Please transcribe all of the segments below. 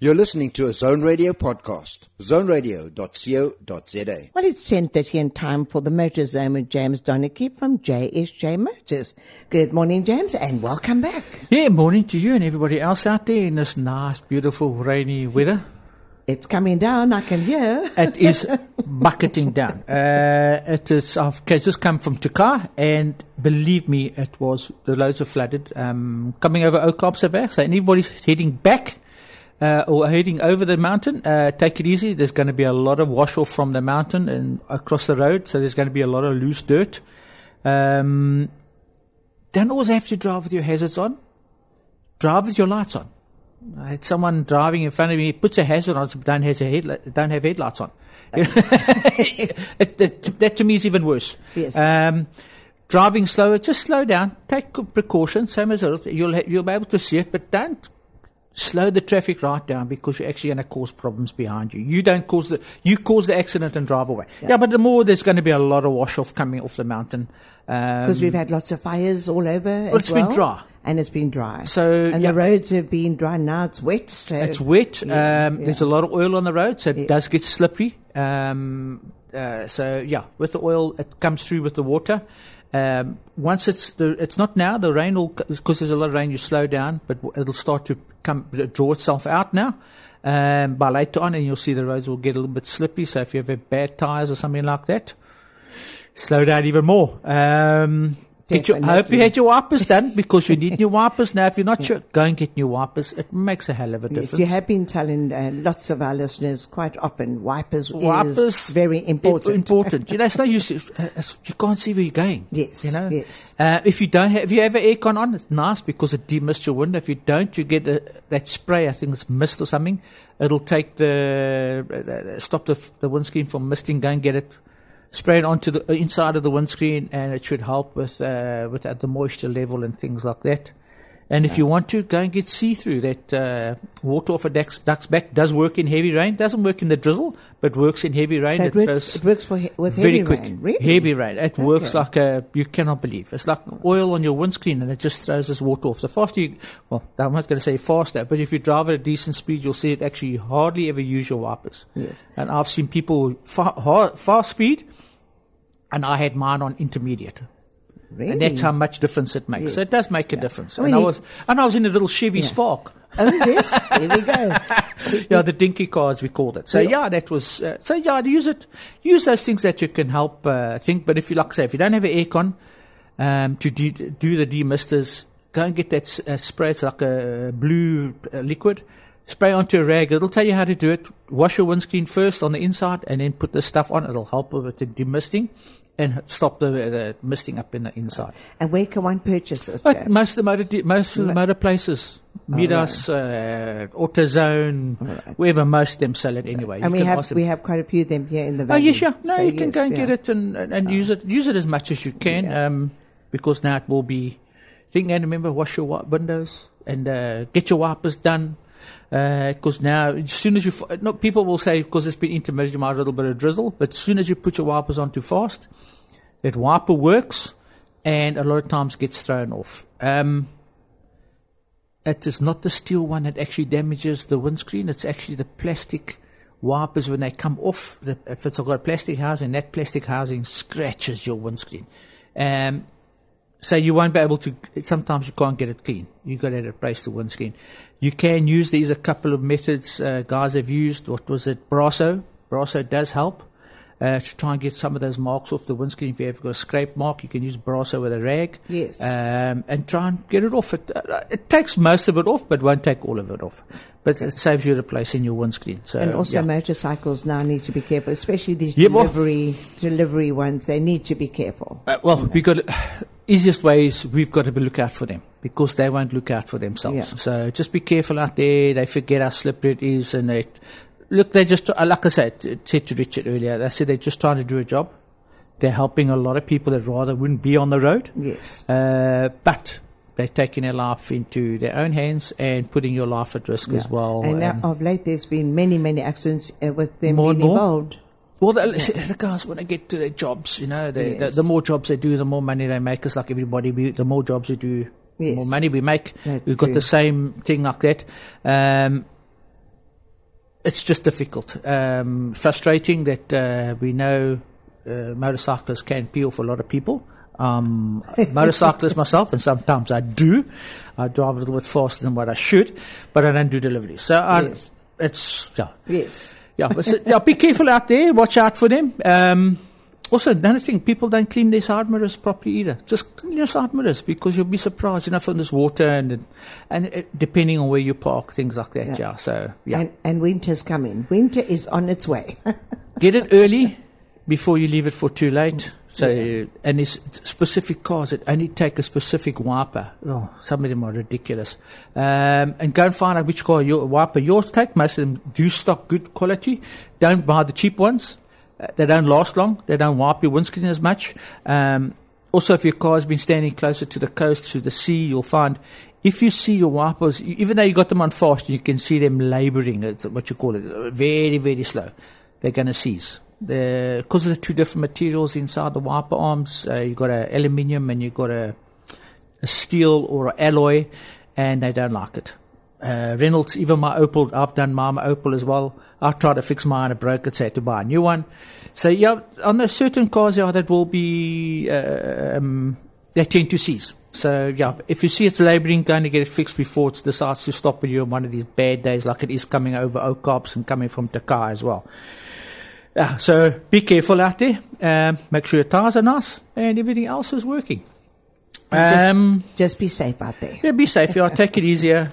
You're listening to a Zone Radio podcast, zoneradio.co.za. Well, it's 10:30 and time for the Motor Zone with James Donachie from JSJ Motors. Good morning, James, and welcome back. Yeah, morning to you and everybody else out there in this nice, beautiful, rainy weather. It's coming down, I can hear. It is bucketing down. I've just come from Tukar, and believe me, the roads are flooded. Coming over Oakopseweg, so anybody's heading back or heading over the mountain, take it easy. There's going to be a lot of wash off from the mountain and across the road, so there's going to be a lot of loose dirt. Don't always have to drive with your hazards on. Drive with your lights on. I had someone driving in front of me, puts a hazard on, but don't have headlights on. That to me is even worse. Yes. Driving slower, just slow down, take precautions, same as you'll be able to see it, but don't slow the traffic right down because you're actually going to cause problems behind you. You cause the accident and drive away. Yeah, but the more there's going to be a lot of wash off coming off the mountain. Because we've had lots of fires all over It's been dry. And it's been dry. The roads have been dry. Now it's wet. So it's wet. There's a lot of oil on the road, so it does get slippery. With the oil, it comes through with the water. Once it's not now, the rain will, because there's a lot of rain, you slow down, but it'll start to draw itself out now. By later on, and you'll see the roads will get a little bit slippy. So if you have bad tires or something like that, slow down even more. I hope you had your wipers done, because you need new wipers. Now, if you're not sure, go and get new wipers. It makes a hell of a difference. You have been telling lots of our listeners quite often, wipers is very important. It's no use. You can't see where you're going. Yes. Yes. If you have an aircon on, it's nice because it demists your window. If you don't, you get that spray. I think it's mist or something. It'll take stop the windscreen from misting. Go and get it. Spray it onto the inside of the windscreen, and it should help with the moisture level and things like that. And if you want to, go and get see-through. That water off a duck's back does work in heavy rain. Doesn't work in the drizzle, but works in heavy rain. So it works with very heavy quick. Rain. Really? Heavy rain. It works like you cannot believe. It's like oil on your windscreen, and it just throws this water off. The faster I'm not going to say faster, but if you drive at a decent speed, you'll see it actually hardly ever use your wipers. Yes. And I've seen people fast speed, and I had mine on intermediate. Really? And that's how much difference it makes. Yes. So it does make a difference. I mean, I was in a little Chevy Spark. Oh, yes. Here we go. The dinky car, as we called it. So, that was... use it. Use those things that you can help think. But if you don't have an aircon to do the demisters, go and get that spray. It's like a blue liquid. Spray onto a rag. It'll tell you how to do it. Wash your windscreen first on the inside, and then put the stuff on. It'll help with the demisting and stop the misting up in the inside. And where can one purchase this? Most of the motor places, Midas, AutoZone, wherever most of them sell it anyway. And we have quite a few of them here in the valley. Oh yes, yeah. No, you can go and get it and use it. Use it as much as you can, because now it will be. And remember, wash your windows and get your wipers done. Because now, as soon as people will say, because it's been intermittent, you might have a little bit of drizzle, but as soon as you put your wipers on too fast, that wiper works, and a lot of times gets thrown off. It is not the steel one that actually damages the windscreen, it's actually the plastic wipers when they come off. If it's got a plastic housing, that plastic housing scratches your windscreen. So you won't be able to, sometimes you can't get it clean. You've got to replace the windscreen. You can use these, a couple of methods guys have used. What was it? Brasso. Brasso does help to try and get some of those marks off the windscreen. If you've got a scrape mark, you can use Brasso with a rag. Yes. And try and get it off. It takes most of it off, but won't take all of it off. But it saves you replacing your windscreen. So, and also motorcycles now need to be careful, especially these delivery ones. They need to be careful. Easiest way is we've got to look out for them, because they won't look out for themselves. Yeah. So just be careful out there. They forget how slippery it is, and they just, like I said to Richard earlier, they said they're just trying to do a job. They're helping a lot of people that rather wouldn't be on the road. Yes. But they're taking their life into their own hands and putting your life at risk as well. And now, of late, there's been many accidents with them being involved. Well, the guys want to get to their jobs, the more jobs they do, the more money they make. It's like everybody, the more jobs we do, the more money we make. We've got the same thing like that. it's just difficult. Frustrating that we know motorcyclists can peel for a lot of people. Motorcyclist myself, and sometimes I do. I drive a little bit faster than what I should, but I don't do deliveries. So Yes. it's Yes. be careful out there. Watch out for them. Also, another thing, people don't clean their side mirrors properly either. Just clean your side mirrors, because you'll be surprised, from this water and depending on where you park, things like that. Yeah. So And winter's coming. Winter is on its way. get it early before you leave it for too late. So, and it's specific cars that only take a specific wiper. Oh, some of them are ridiculous. And go and find out which car wiper yours take. Most of them do stock good quality. Don't buy the cheap ones. They don't last long. They don't wipe your windscreen as much. Also, if your car has been standing closer to the coast, to the sea, you'll find if you see your wipers, even though you got them on fast, you can see them labouring. It's what you call it, very, very slow. They're going to seize. Because of the two different materials inside the wiper arms, you've got an aluminium and you've got a steel or an alloy, and they don't like it. Reynolds, even my Opel, I've done my Opel as well. I tried to fix mine, it broke it, so I had to buy a new one. So on the certain cars, that will be, they tend to seize. So if you see it's labouring, going to get it fixed before it decides to stop with you on one of these bad days, like it is coming over Oakops and coming from Takai as well. So be careful out there. Make sure your tyres are nice and everything else is working. Just be safe out there. Yeah, be safe. Take it easier.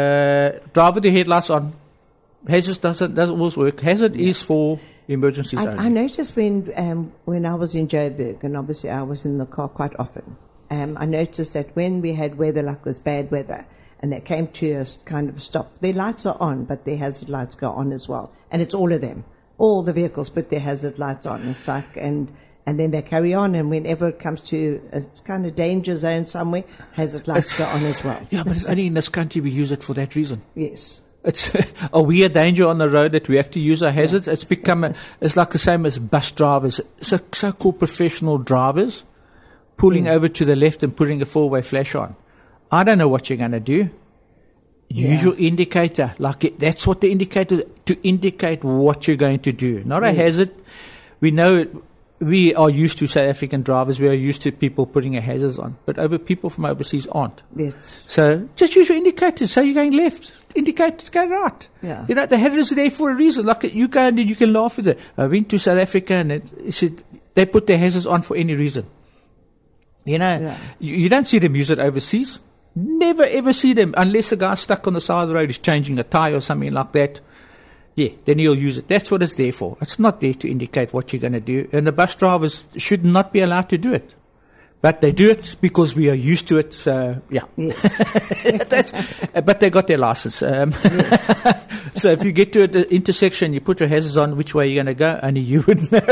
Drive with your headlights on. Hazard doesn't always work. Hazard is for emergencies only. I noticed when I was in Joburg, and obviously I was in the car quite often, I noticed that when we had weather like this, bad weather, and they came to a kind of stop, their lights are on, but their hazard lights go on as well. And it's all of them. All the vehicles put their hazard lights on. It's like, and then they carry on, and whenever it comes to a kind of danger zone somewhere, hazard lights go on as well. Yeah, but it's only in this country we use it for that reason. Yes. Are we a danger on the road that we have to use our hazards? It's become it's like the same as bus drivers. So-called professional drivers pulling over to the left and putting a four-way flash on. I don't know what you're going to do. Use your indicator. That's what the indicator, to indicate what you're going to do. Not a hazard. We know we are used to South African drivers. We are used to people putting a hazards on. But people from overseas aren't. Yes. So just use your indicator. So you're going left. Indicate go right. Yeah. The hazards are there for a reason. Like you go and you can laugh with it. I went to South Africa and they put their hazards on for any reason. You don't see them use it overseas. Never ever see them unless a guy stuck on the side of the road is changing a tire or something like that. Yeah, then he'll use it. That's what it's there for. It's not there to indicate what you're going to do. And the bus drivers should not be allowed to do it. But they do it because we are used to it. So, yeah. Yes. But they got their license. Yes. So if you get to the intersection, you put your hazards on, which way you're going to go, only you would know.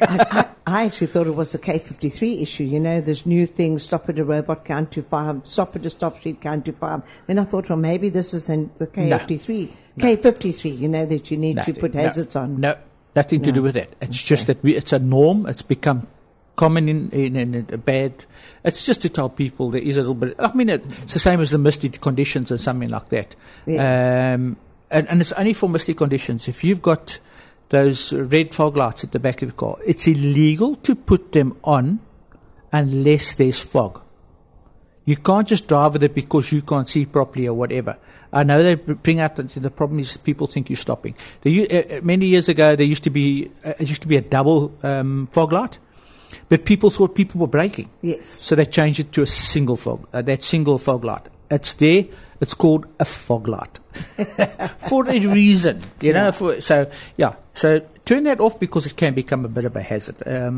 I actually thought it was the K53 issue. This new thing, stop at a robot, count to 5, stop at a stop street, count to 5. Then I thought, well, maybe this is in the K53. No. K53, that you need to put hazards on. No, nothing to do with that. It's just that it's a norm. It's become common in a bad. It's just to tell people there is a little bit. It's the same as the misty conditions and something like that. Yeah. And it's only for misty conditions. If you've got those red fog lights at the back of your car, it's illegal to put them on unless there's fog. You can't just drive with it because you can't see properly or whatever. I know they bring out the problem is people think you're stopping. Many years ago, there used to be a double fog light. But people thought people were braking. Yes. So they changed it to a single fog, that single fog light. It's there. It's called a fog light. For a reason, So turn that off because it can become a bit of a hazard.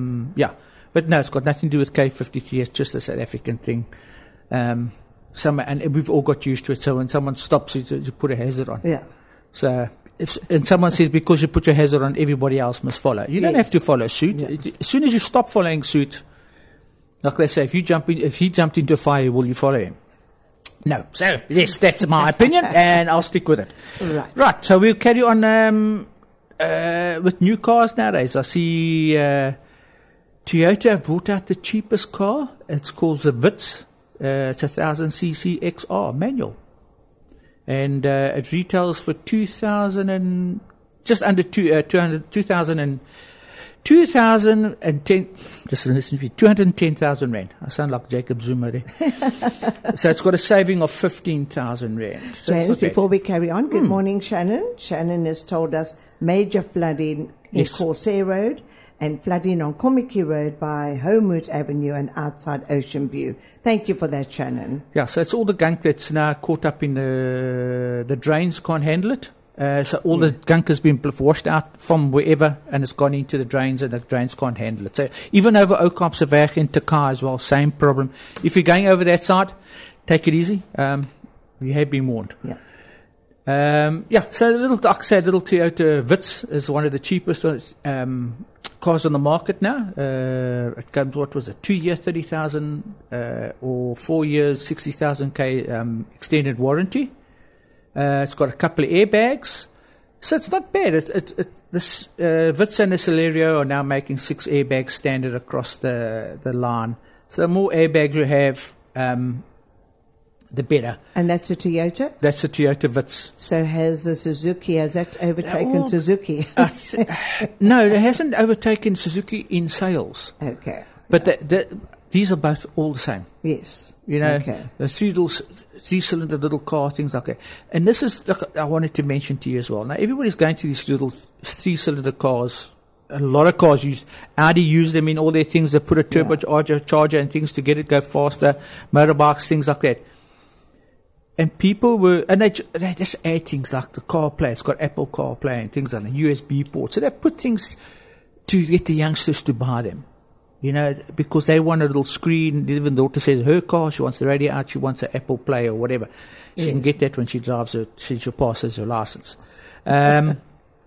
But no, it's got nothing to do with K53. It's just a South African thing. And we've all got used to it. So when someone stops, you put a hazard on. Yeah. So... and someone says because you put your hazard on, everybody else must follow. You don't have to follow suit. Yeah. As soon as you stop following suit, like they say, if he jumped into a fire, will you follow him? No. So, yes, that's my opinion, and I'll stick with it. Right. So we'll carry on with new cars nowadays. I see Toyota have brought out the cheapest car. It's called the Vitz. It's a 1000cc XR manual. And it retails for 2,000 and just under 2010. Just listen to me, 210,000 rand. I sound like Jacob Zuma there. So it's got a saving of 15,000 rand. So James, before we carry on, good morning, Shannon. Shannon has told us major flooding in Yes. Corsair Road and flooding on Komiki Road by Homewood Avenue and outside Ocean View. Thank you for that, Shannon. Yeah, so it's all the gunk that's now caught up in the drains, can't handle it. So all the gunk has been washed out from wherever and it's gone into the drains and the drains can't handle it. So even over Oudtshoorn and Takar as well, same problem. If you're going over that side, take it easy. You have been warned. Yeah. So like I said, little Toyota Vitz is one of the cheapest cars on the market now. It comes, 2 years, 30,000, or 4 years, 60,000 extended warranty. It's got a couple of airbags, so it's not bad. This Vitz and the Celerio are now making 6 airbags standard across the line. So the more airbags you have, the better. And that's a Toyota? That's a Toyota Vitz. So has that overtaken Suzuki? No, it hasn't overtaken Suzuki in sales. Okay. But these are both all the same. Yes. You know, Okay. the three-cylinder little car, things like that. And this is, I wanted to mention to you as well. Now, everybody's going to these little 3-cylinder cars. A lot of cars Audi use them in all their things. They put a turbocharger and things to get it go faster. Motorbikes, things like that. And people they just add things like the CarPlay. It's got Apple CarPlay and things like that, USB ports. So they put things to get the youngsters to buy them. You know, because they want a little screen. Even the daughter says her car, she wants the radio out, she wants an Apple Play or whatever. She can get that when she drives her, she passes her license. And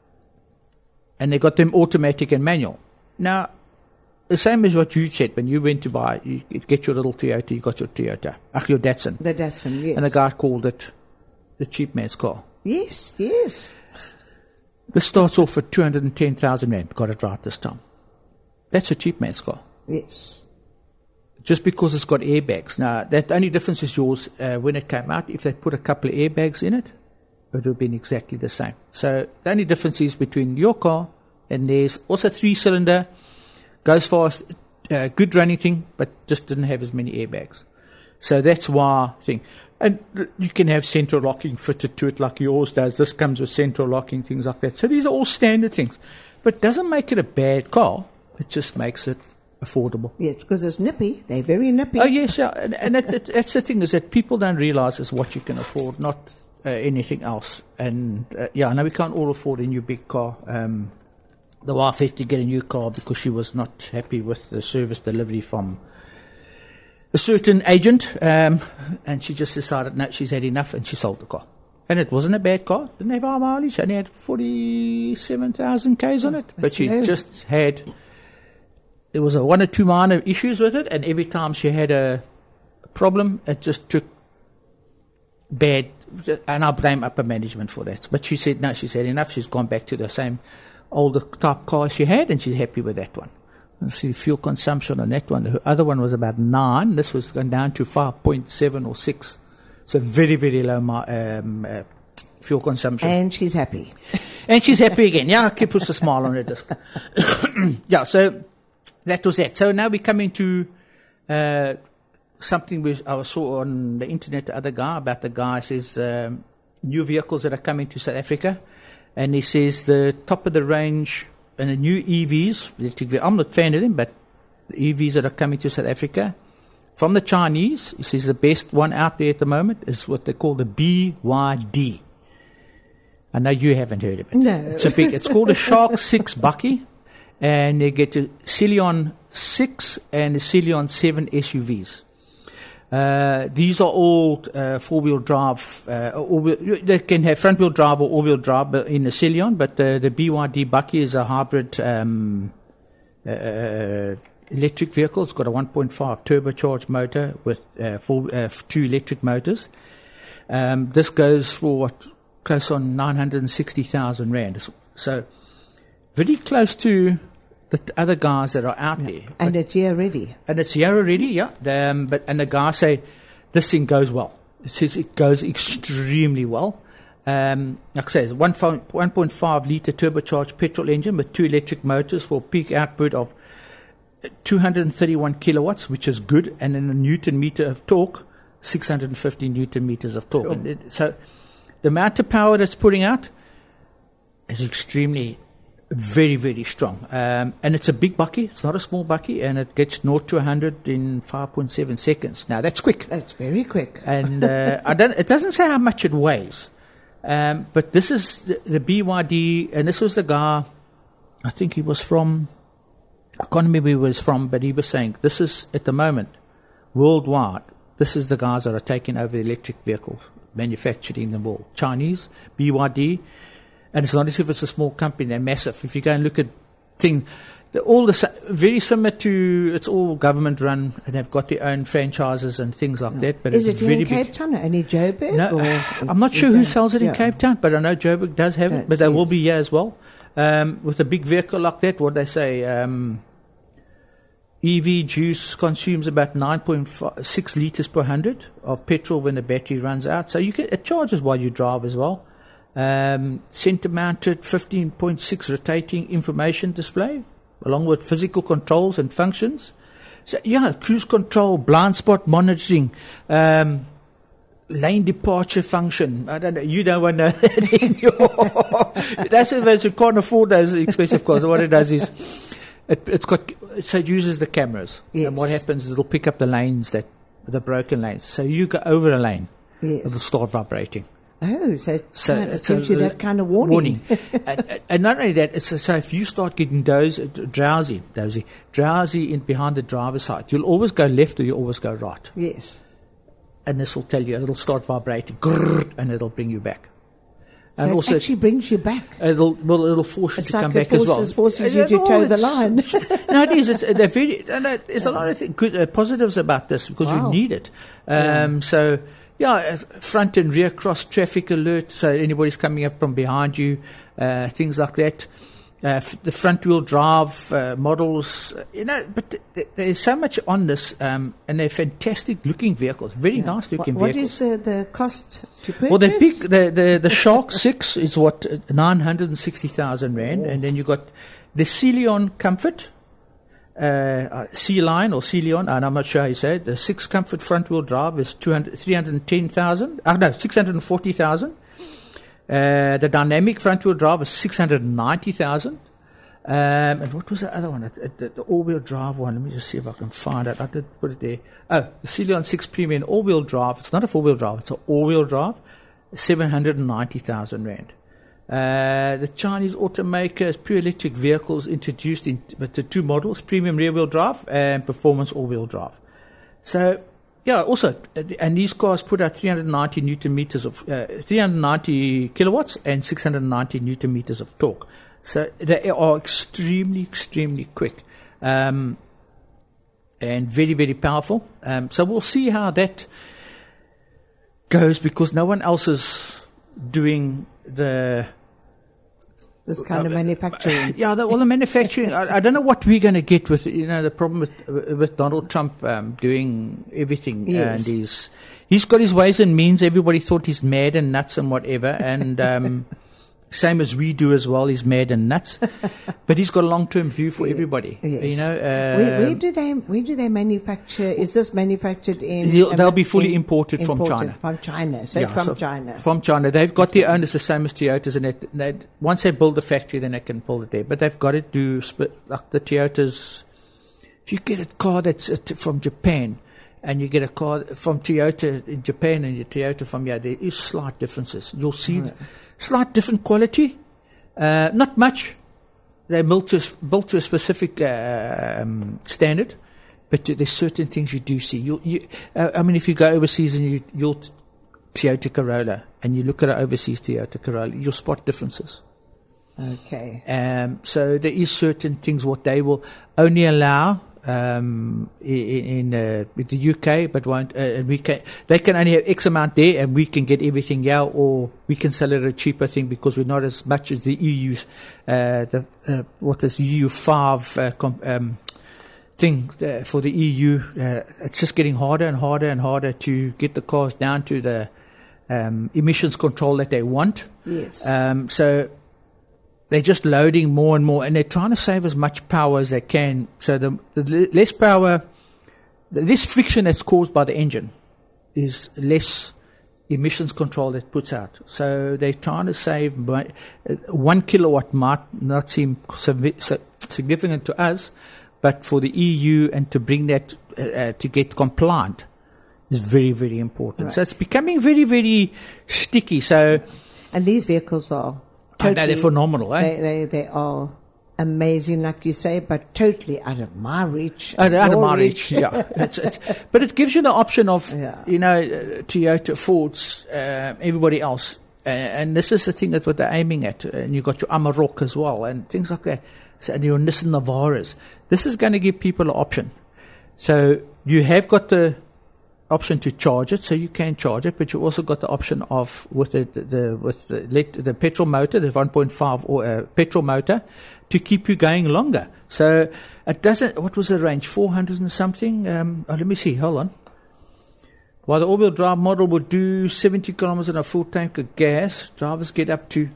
they got them automatic and manual. Now, the same as what you said, when you went to buy, you get your little Toyota, you got your Toyota. Your Datsun. The Datsun, yes. And the guy called it the cheap man's car. Yes, yes. This starts off at 210,000 rand. Got it right this time. That's a cheap man's car. Yes. Just because it's got airbags. Now, the only difference is yours. When it came out, if they put a couple of airbags in it, it would have been exactly the same. So the only difference is between your car and theirs. Also 3-cylinder, goes fast, good running thing, but just didn't have as many airbags. So that's why thing. And you can have central locking fitted to it like yours does. This comes with central locking, things like that. So these are all standard things. But it doesn't make it a bad car. It just makes it affordable. Yes, because it's nippy. They're very nippy. Oh, yes, yeah. And that's the thing, is that people don't realize is what you can afford, not anything else. And, I know we can't all afford a new big car. The wife had to get a new car because she was not happy with the service delivery from a certain agent. And she just decided, no, she's had enough, and she sold the car. And it wasn't a bad car. Didn't have high mileage. Only had 47,000 Ks on it. But she just had... There was 1 or 2 minor issues with it, and every time she had a problem, it just took bad, and I blame upper management for that. But she said, no, she's had enough. She's gone back to the same older type car she had, and she's happy with that one. You see, fuel consumption on that one. The other one was about 9. This was gone down to 5.7 or 6. So very, very low fuel consumption. And she's happy. And she's happy again. Yeah, it puts a smile on her disc. Yeah, so... That was that. So now we're coming to something I saw on the internet the other guy, about the guy says new vehicles that are coming to South Africa. And he says the top of the range and the new EVs, I'm not a fan of them, but the EVs that are coming to South Africa from the Chinese, he says the best one out there at the moment is what they call the BYD. I know you haven't heard of it. No. It's called a Shark 6 Bakkie. And they get a Celion 6 and a Celion 7 SUVs. These are all four-wheel drive. They can have front-wheel drive or all-wheel drive in the Celion, but the BYD Bakkie is a hybrid electric vehicle. It's got a 1.5 turbocharged motor with 2 electric motors. This goes for close on 960,000 rand. So very close to the other guys that are out there. And it's year ready. And it's here already, yeah. And the guys say this thing goes well. It says it goes extremely well. Like I say, it's 1.5 litre turbocharged petrol engine with 2 electric motors for peak output of 231 kilowatts, which is good, and then a newton meter of torque, 650 newton meters of torque. Sure. So the amount of power that's putting out is extremely, very, very strong. And it's a big bucky. It's not a small bucky, and it gets 0 to 100 in 5.7 seconds. Now, that's quick. That's very quick. And it doesn't say how much it weighs. But this is the BYD, and this was the guy, I think he was from, I can't remember where he was from, but he was saying this is, at the moment, worldwide, this is the guys that are taking over the electric vehicles manufactured in the world. Chinese, BYD, and it's not as if it's a small company, they're massive. If you go and look at very similar to, it's all government run, and they've got their own franchises and things like that. But Is it's it very in Cape big. Town or any Joburg? No, or I'm not sure who sells it in Cape Town, but I know Joburg does have it, but they will be here as well. With a big vehicle like that, what they say, EV juice consumes about 9.6 litres per 100 of petrol when the battery runs out. So it charges while you drive as well. Center-mounted 15.6 rotating information display, along with physical controls and functions. So, cruise control, blind spot monitoring, lane departure function. I don't know. You don't want to know that in your... That's if those who can't afford those expensive cars. What it does is it uses the cameras. Yes. And what happens is it'll pick up the lanes, the broken lanes. So you go over a lane, Yes. it'll start vibrating. Oh, so it gives you the that kind of warning. and not only that, so if you start getting drowsy in behind the driver's side, you'll always go left or you'll always go right. Yes. And this will tell you, it'll start vibrating, and it'll bring you back. So And it also, actually brings you back. it'll force you It's to like come it back as well. forces you to toe the line. No, it is. They're very. There's a lot of good positives about this because Wow. you need it. So. Front and rear cross traffic alert, so anybody's coming up from behind you, things like that. The front wheel drive models, but there's so much on this, and they're fantastic looking vehicles, very nice looking What vehicles. is the cost to purchase? Well, the Shark 6 is 960,000 Rand, and then you got the Celion Comfort. C-Line or Celion, and I'm not sure how you say it. The 6 Comfort front wheel drive is 640,000. The dynamic front wheel drive is 690,000. And what was the other one? The all-wheel drive one. Let me just see if I can find it. I did put it there. Oh, the Celion 6 Premium all-wheel drive. It's not a four-wheel drive. It's an all-wheel drive. 790,000 Rand. The Chinese automaker pure electric vehicles introduced with the 2 models, premium rear-wheel drive and performance all-wheel drive. So, also, and these cars put out 390 newton meters of 390 kilowatts and 690 newton meters of torque. So they are extremely, extremely quick, and very, very powerful. So we'll see how that goes because no one else is doing this kind of manufacturing. The manufacturing. I don't know what we're going to get with the problem with Donald Trump doing everything, Yes. and he's got his ways and means. Everybody thought he's mad and nuts and whatever, and same as we do as well. He's mad and nuts, but he's got a long-term view for everybody. Yes. Where Where do they manufacture? Is this manufactured in? They'll be fully imported from China. From China, from China. From China, they've got their own. It's the same as Toyotas, and once they build the factory, then they can build it there. But they've got to do like the Toyotas. If you get a car that's from Japan, and you get a car from Toyota in Japan and your Toyota from here, there is slight differences. You'll see slight different quality, not much. They're built to a specific standard, but there's certain things you do see. If you go overseas and you'll Toyota Corolla and you look at an overseas Toyota Corolla, you'll spot differences. Okay. So there is certain things what they will only allow in the UK, but won't. They can only have X amount there, and we can get everything here, or we can sell it at a cheaper thing because we're not as much as the EU's. What is EU5 thing for the EU? It's just getting harder and harder and harder to get the cars down to the emissions control that they want. Yes. So they're just loading more and more, and they're trying to save as much power as they can. So the less power, the less friction that's caused by the engine is less emissions control that puts out. So they're trying to save 1 kilowatt might not seem significant to us, but for the EU and to bring that to get compliant is very, very important. Right. So it's becoming very, very sticky. So, and these vehicles are I know they're phenomenal, eh? They are amazing, like you say, but totally out of my reach. Out of my reach, yeah. But it gives you the option of, Toyota, Fords, everybody else. And this is the thing that what they're aiming at. And you've got your Amarok as well, and things like that. So, and your Nissan Navaras. This is going to give people an option. So you have got the option to charge it, so you can charge it, but you also got the option of with the petrol motor, the 1.5 or petrol motor, to keep you going longer. So it doesn't. What was the range? 400 and something. Let me see. Hold on. While the all-wheel drive model would do 70 kilometers on a full tank of gas, drivers get up to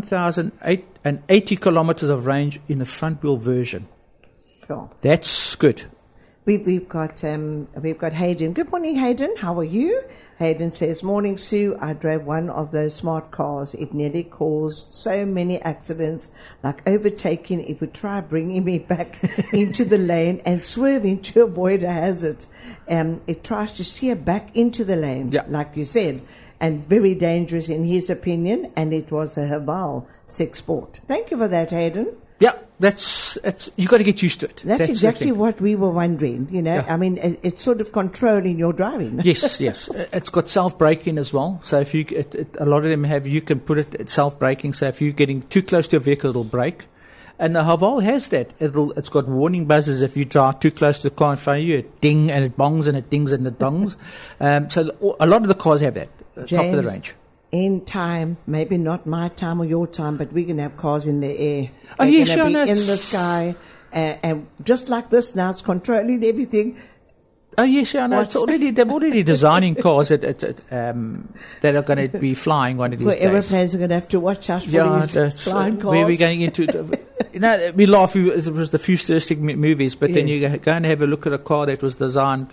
1,080 kilometers of range in the front-wheel version. Sure. That's good. We've got Hayden. Good morning, Hayden. How are you? Hayden says, morning, Sue. I drove one of those smart cars. It nearly caused so many accidents, like overtaking. It would try bringing me back into the lane and swerving to avoid a hazard. It tries to steer back into the lane, like you said, and very dangerous in his opinion. And it was a Haval 6 Sport. Thank you for that, Hayden. Yeah, you got to get used to it. That's exactly what we were wondering, Yeah. I mean, it's sort of controlling your driving. Yes. It's got self-braking as well. So if you, a lot of them have, you can put it self-braking. So if you're getting too close to a vehicle, it'll brake. And the Haval has that. It's got warning buzzers if you drive too close to the car in front of you. It ding and it bongs and it dings and it dongs. So a lot of the cars have that. James, top of the range. In time, maybe not my time or your time, but we're going to have cars in the air. Oh, yes, They're going to be in the sky. And just like this now, it's controlling everything. Oh, yes, I know. They're already designing cars that are going to be flying one of these days. Aeroplanes are going to have to watch out for these flying cars. Where we're going into, we laugh, it was the futuristic movies, but then you go and have a look at a car that was designed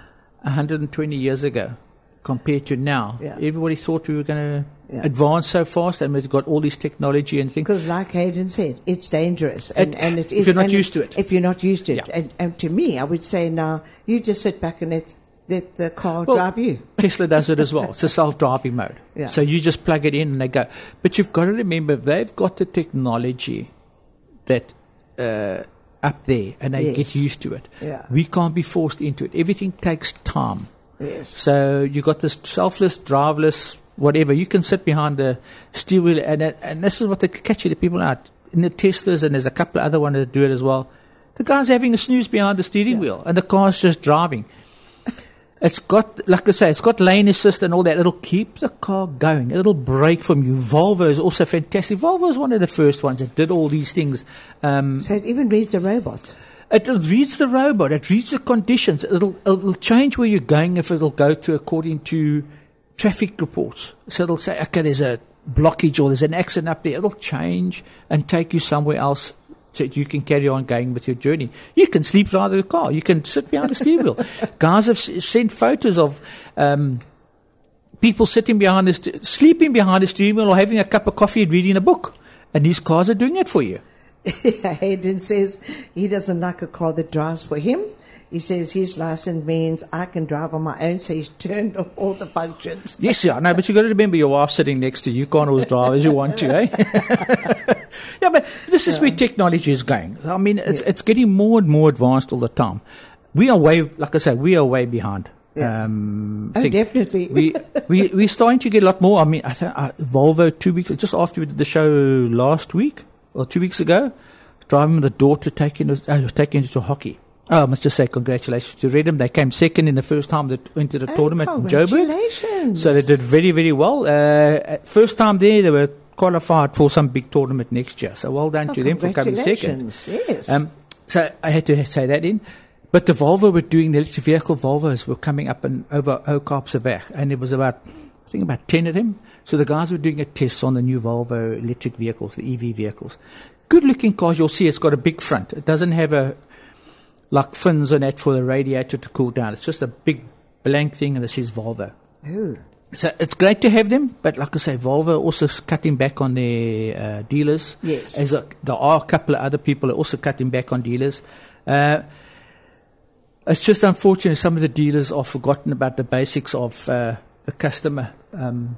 120 years ago. Compared to now, everybody thought we were going to advance so fast, and we've got all this technology and things. Because, like Hayden said, it's dangerous, and it is. If you're not used to it. If you're not used to it, and to me, I would say now you just sit back and let the car drive you. Tesla does it as well. It's a self-driving mode, so you just plug it in and they go. But you've got to remember, they've got the technology that up there, and they get used to it. Yeah. We can't be forced into it. Everything takes time. Yes. So you got this selfless, driverless, whatever. You can sit behind the steering wheel, and this is what they catch the people out in the Teslas, and there's a couple of other ones that do it as well. The guy's having a snooze behind the steering wheel, and the car's just driving. It's got, like I say, it's got lane assist and all that. It'll keep the car going. It'll brake from you. Volvo is also fantastic. Volvo is one of the first ones that did all these things. So it even reads a robot. It reads the robot. It reads the conditions. It'll change where you're going if it'll go to according to traffic reports. So it'll say, okay, there's a blockage or there's an accident up there. It'll change and take you somewhere else so you can carry on going with your journey. You can sleep right in the car. You can sit behind the steering wheel. Guys have sent photos of people sitting behind sleeping behind the steering wheel or having a cup of coffee and reading a book. And these cars are doing it for you. Hayden says he doesn't like a car that drives for him. He says his license means I can drive on my own, so he's turned off all the functions. Yes, no, but you've got to remember your wife sitting next to you. You can't always drive as you want to, eh? Yeah, but this is where technology is going. I mean, it's getting more and more advanced all the time. We are way, like I say, behind. Yeah. Definitely. We're starting to get a lot more. I mean, I think Volvo 2 weeks, just after we did the show last week, or 2 weeks ago, driving with the daughter taking into hockey. Oh, I must just say congratulations to Redham. They came second in the first time they went to the tournament in Joburg. Congratulations. So they did very, very well. First time there, they were qualified for some big tournament next year. So well done to them for coming second. Yes. So I had to say that in. But the electric vehicle Volvos were coming up and over Oud-Kaapse Weg, and it was about I think about 10 of them. So the guys were doing a test on the new Volvo electric vehicles, the EV vehicles. Good-looking cars, you'll see it's got a big front. It doesn't have like fins on it for the radiator to cool down. It's just a big blank thing, and it says Volvo. Oh. So it's great to have them, but like I say, Volvo also cutting back on their dealers. Yes. As there are a couple of other people are also cutting back on dealers. It's just unfortunate some of the dealers are forgotten about the basics of the customer, and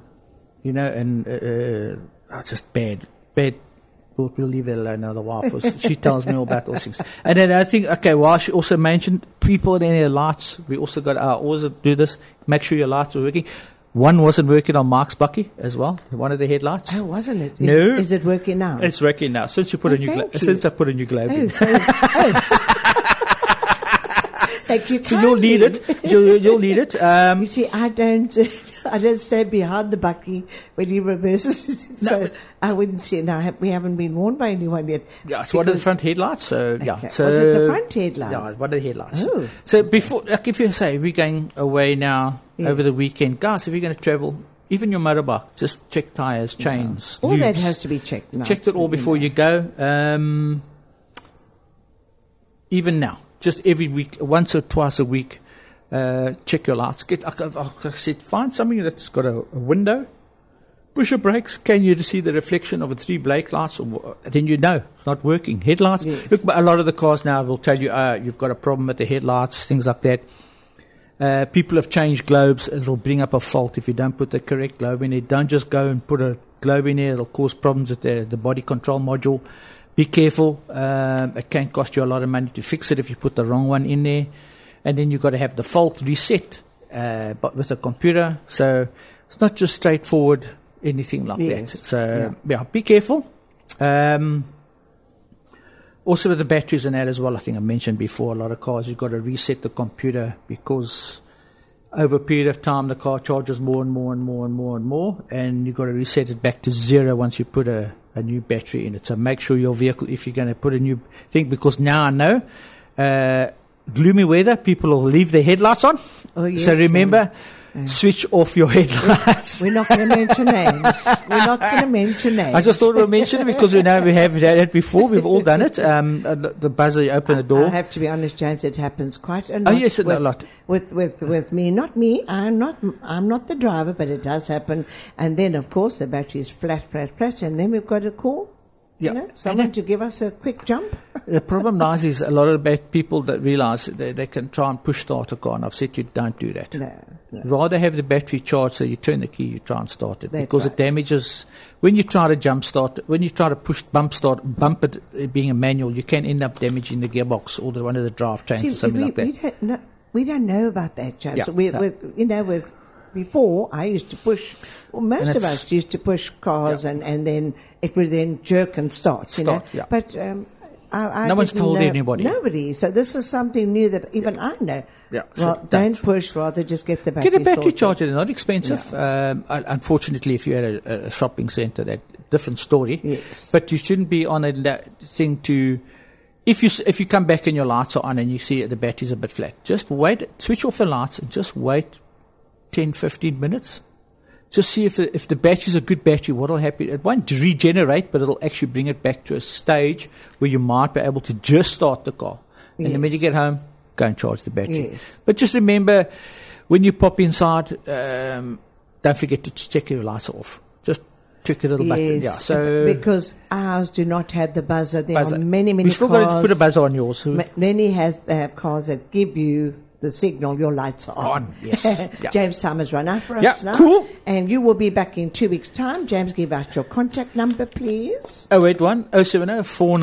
it's just bad. We'll leave it alone another while, because she tells me all about those things. And then I think, while she also mentioned people in their lights, we also got to always do this, make sure your lights are working. One wasn't working on Mark's Bucky as well, one of the headlights. Oh, wasn't it? No. Is it working now? It's working now, since you put a new since I put a new globe in. Thank you. So you'll need it. You'll need it. You see, I don't stand behind the Bucky when he reverses. So I wouldn't see. Now we haven't been warned by anyone yet. Yeah, it's one of the front headlights. So yeah, okay. so was it the front headlights? Yeah, one of the headlights. Oh. So before, like if you say we're going away now over the weekend, guys, if you're going to travel, even your motorbike, just check tires, chains, all lubes. that has to be checked now. Check it all before you go. Even now. Just every week, once or twice a week, check your lights. Like I said, find something that's got a window. Push your brakes. Can you see the reflection of the 3 brake lights? Then you know it's not working. Headlights. Yes. Look, a lot of the cars now will tell you you've got a problem with the headlights, things like that. People have changed globes. It'll bring up a fault if you don't put the correct globe in it. Don't just go and put a globe in there. It'll cause problems with the body control module. Be careful. It can cost you a lot of money to fix it if you put the wrong one in there. And then you've got to have the fault reset but with a computer. So it's not just straightforward, anything like that. So, be careful. Also with the batteries and that as well, I think I mentioned before, a lot of cars, you've got to reset the computer because over a period of time, the car charges more and more and more and more and more. And you've got to reset it back to 0 once you put a new battery in it. So make sure your vehicle, if you're going to put a new thing, because now I know, gloomy weather, people will leave their headlights on. Oh, yes, so remember, switch off your headlights. We're not going to mention names. I just thought we'll mention it because we know we have had it before. We've all done it. The buzzer, you open the door. I have to be honest, James, it happens quite a lot. Oh, yes, a lot. With me. Not me. I'm not the driver, but it does happen. And then, of course, the battery is flat, and then we've got to call. Yeah. Someone to give us a quick jump. The problem lies is a lot of people that realise they can try and push start a car, and I've said you don't do that. No. Rather have the battery charged, so you turn the key, you try and start it. Because it damages, when you try to jump start, when you try to push bump it being a manual, you can end up damaging the gearbox or one of the drive chains or something like that. We don't know about that, James. Yeah, before, I used to push, most of us used to push cars and then it would then jerk and start. Yeah. But I no one's told anybody. Nobody. So this is something new that even I know. Yeah. Well, don't push, rather just get the battery Get a battery sorted. charger. They're not expensive. Yeah. Unfortunately, if you're at a shopping centre, that's a different story. Yes. But you shouldn't be on a thing to... If you come back and your lights are on and you see the battery's a bit flat, just wait, switch off the lights and just wait 10, 15 minutes. Just see if the battery's a good battery, what will happen. It won't regenerate, but it'll actually bring it back to a stage where you might be able to just start the car. And then when you get home, go and charge the battery. Yes. But just remember, when you pop inside, don't forget to check your lights off. Just check a little bit. Yeah, so because ours do not have the buzzer. There are many we still cars. got to put a buzzer on yours. Then they have cars that give you the signal your lights are on. Yes. Yeah. James time has run out for us now. Cool. And you will be back in 2 weeks' time. James, give out your contact number, please. 081 070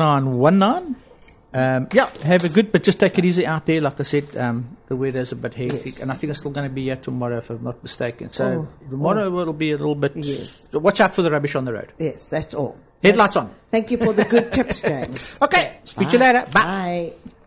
4919. Have a good, but just take it easy out there. Like I said, the weather's a bit hectic, and I think it's still going to be here tomorrow, if I'm not mistaken. So tomorrow it'll be a little bit. Yes. Watch out for the rubbish on the road. Yes, that's all. Headlights on. Thank you for the good tips, James. Okay. Speak to you later. Bye. Bye.